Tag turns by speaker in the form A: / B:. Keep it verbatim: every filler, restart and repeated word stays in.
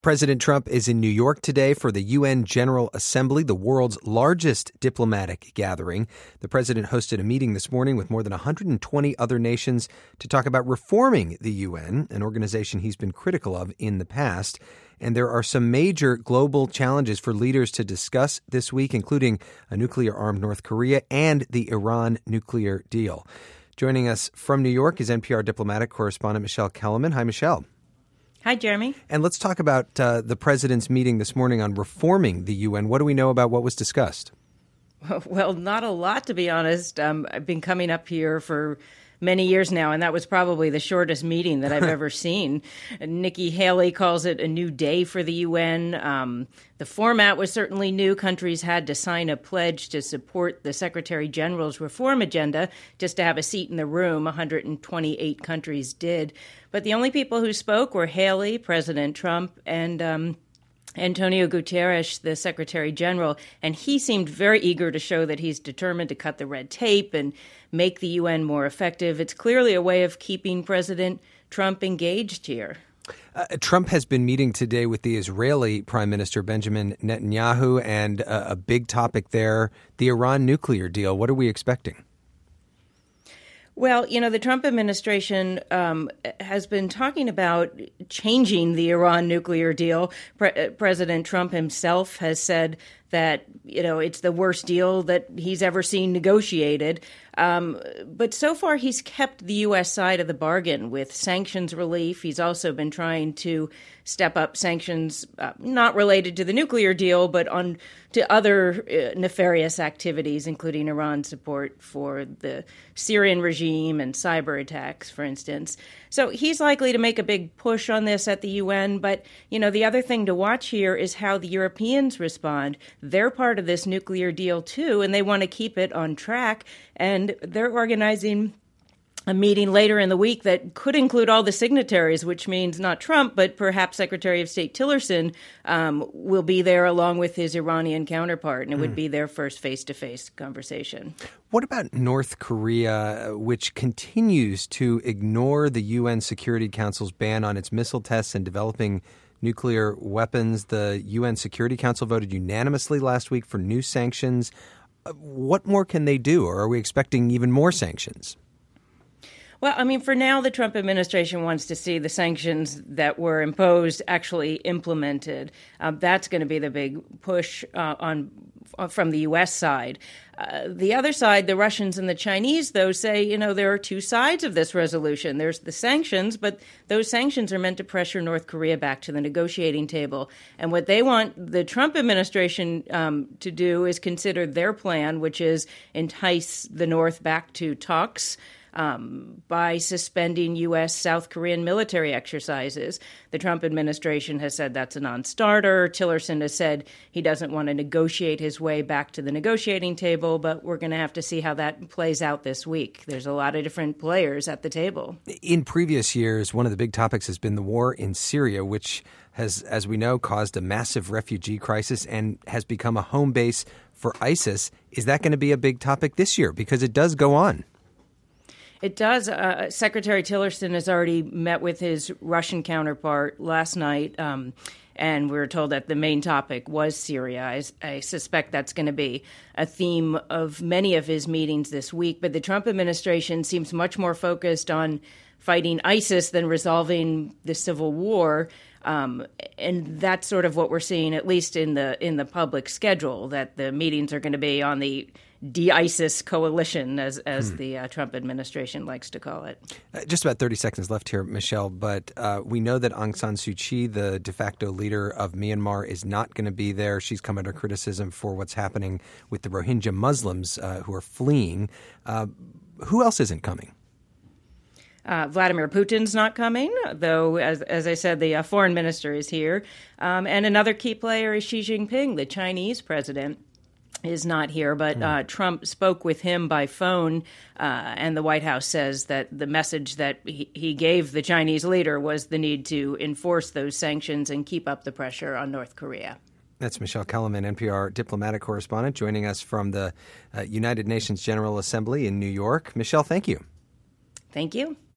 A: President Trump is in New York today for the U N General Assembly, the world's largest diplomatic gathering. The president hosted a meeting this morning with more than one hundred twenty other nations to talk about reforming the U N, an organization he's been critical of in the past. And there are some major global challenges for leaders to discuss this week, including a nuclear-armed North Korea and the Iran nuclear deal. Joining us from New York is N P R diplomatic correspondent Michele Kelemen. Hi, Michele.
B: Hi, Jeremy.
A: And let's talk about uh, the president's meeting this morning on reforming the U N. What do we know about what was discussed?
B: Well, not a lot, to be honest. Um, I've been coming up here for many years now, and that was probably the shortest meeting that I've ever seen. Nikki Haley calls it a new day for the U N. Um, the format was certainly new. Countries had to sign a pledge to support the Secretary General's reform agenda just to have a seat in the room. one hundred twenty-eight countries did. But the only people who spoke were Haley, President Trump, and um, Antonio Guterres, the Secretary General, and he seemed very eager to show that he's determined to cut the red tape and make the U N more effective. It's clearly a way of keeping President Trump engaged here.
A: Uh, Trump has been meeting today with the Israeli Prime Minister Benjamin Netanyahu, and uh, a big topic there, the Iran nuclear deal. What are we expecting?
B: Well, you know, the Trump administration um, has been talking about changing the Iran nuclear deal. Pre- President Trump himself has said that, you know, it's the worst deal that he's ever seen negotiated. Um, but so far, he's kept the U S side of the bargain with sanctions relief. He's also been trying to step up sanctions uh, not related to the nuclear deal, but on to other uh, nefarious activities, including Iran's support for the Syrian regime and cyber attacks, for instance. So he's likely to make a big push on this at the U N. But, you know, the other thing to watch here is how the Europeans respond. They're part of this nuclear deal, too, and they want to keep it on track. And they're organizing a meeting later in the week that could include all the signatories, which means not Trump, but perhaps Secretary of State Tillerson um, will be there along with his Iranian counterpart, and it mm. would be their first face-to-face conversation.
A: What about North Korea, which continues to ignore the U N Security Council's ban on its missile tests and developing nuclear weapons? The U N Security Council voted unanimously last week for new sanctions. What more can they do, or are we expecting even more sanctions?
B: Well, I mean, for now, the Trump administration wants to see the sanctions that were imposed actually implemented. Uh, that's going to be the big push uh, on uh, from the U S side. Uh, the other side, the Russians and the Chinese, though, say, you know, there are two sides of this resolution. There's the sanctions, but those sanctions are meant to pressure North Korea back to the negotiating table. And what they want the Trump administration um, to do is consider their plan, which is entice the North back to talks Um, by suspending U S South Korean military exercises. The Trump administration has said that's a non-starter. Tillerson has said he doesn't want to negotiate his way back to the negotiating table, but we're going to have to see how that plays out this week. There's a lot of different players at the table.
A: In previous years, one of the big topics has been the war in Syria, which has, as we know, caused a massive refugee crisis and has become a home base for ISIS. Is that going to be a big topic this year? Because it does go on.
B: It does. Uh, Secretary Tillerson has already met with his Russian counterpart last night, um, and we were told that the main topic was Syria. I, I suspect that's going to be a theme of many of his meetings this week. But the Trump administration seems much more focused on fighting ISIS than resolving the civil war. Um, and that's sort of what we're seeing, at least in the in the public schedule, that the meetings are going to be on the de-ISIS coalition, as as hmm. the uh, Trump administration likes to call it.
A: Uh, just about thirty seconds left here, Michele, but uh, we know that Aung San Suu Kyi, the de facto leader of Myanmar, is not going to be there. She's come under criticism for what's happening with the Rohingya Muslims uh, who are fleeing. Uh, who else isn't coming?
B: Uh, Vladimir Putin's not coming, though, as as I said, the uh, foreign minister is here. Um, and another key player is Xi Jinping, the Chinese president, is not here. But uh, Trump spoke with him by phone, uh, and the White House says that the message that he, he gave the Chinese leader was the need to enforce those sanctions and keep up the pressure on North Korea.
A: That's Michele Kelemen, N P R diplomatic correspondent, joining us from the uh, United Nations General Assembly in New York. Michele, thank you.
B: Thank you.